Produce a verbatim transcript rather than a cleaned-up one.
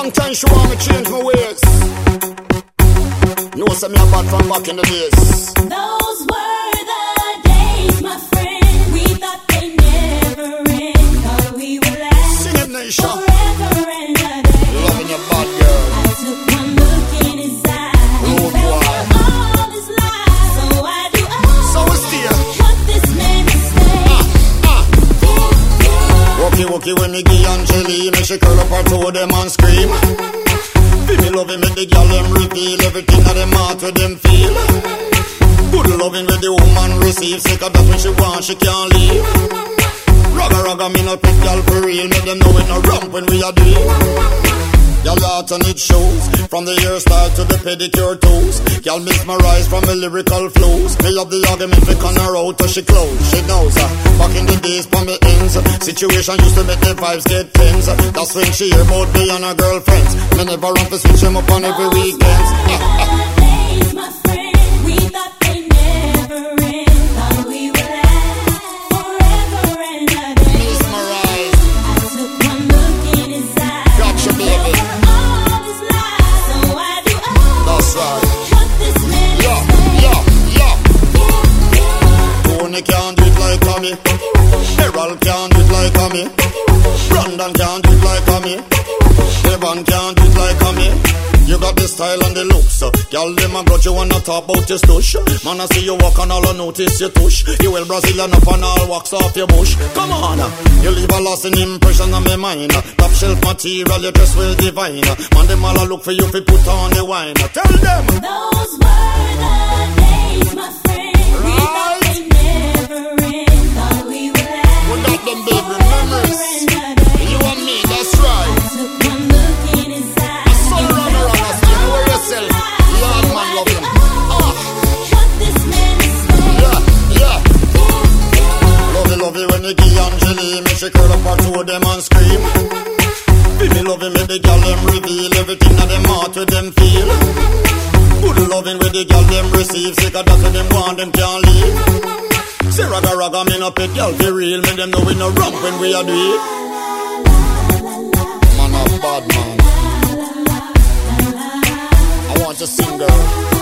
Long time she want me change my ways. Know some me a bad from back in the days. Those were the days, my friend. We thought they never end. Thought we would last Sing it, Nisha. forever and a day. Loving your bad girl. I took one look in his eyes. Oh, Felt boy. all his lies. So I do all So it's there. what this man is saying. Wookie wookie when me give Angeline, and she curl up her toe them and scream. Feel me loving with the girl them reveal everything that them heart with them feel. Good loving with the woman receive, sick of that when she want she can't leave. Ragga ragga me no pick girl for real, make them know it no ramp when we are deal. Y'all heart and it shows, from the hairstyle to the pedicure toes. Y'all mesmerize from the lyrical flows. Me love the argument we con her out till she close. She knows uh, back in the days from the ends, situation used to make the vibes get tense. That's when she hear about me and her girlfriends. Me never run to switch them up on every weekend. Days, my friend. We thought they never end. Thought we would last forever and a day. Mesmerize, I took one look in his eyes. gotcha baby. All his lies. So I do all That's right. what this man is Yeah, saying. yeah, yeah. Tony can't do it like a me. Errol can't do it like a me. Brandon can't do it like a me. Evan can't do it like a me. You got the style and the looks. Girl, them a grudge you wanna talk about your stush. Man, I see you walk and all I notice your tush. You well Brazilian up and all walks off your bush. Come on, you leave a lasting impression on my mind. Top shelf material, your dress well divine. Man, them all a look for you if you put on the wine. Tell them. Those were the days, my friend. We thought they never end. Thought we would last We got them big memories. forever and a day. You and me, that's right. Took one look in his eyes. So run around, you know yourself. Lord, man, love him. Ah, What this man is saying. yeah, yeah. Love it, love it when you give Angeline, make she curl up her toe them and scream. Feel me loving with the girl them reveal everything that them heart with them feel. Good loving with the girl them receive, sick of that when them want them can't leave. Say ragga ragga me no pet girl for real, make them know we no ramp when we are do it. Man a bad man. I want to sing girl.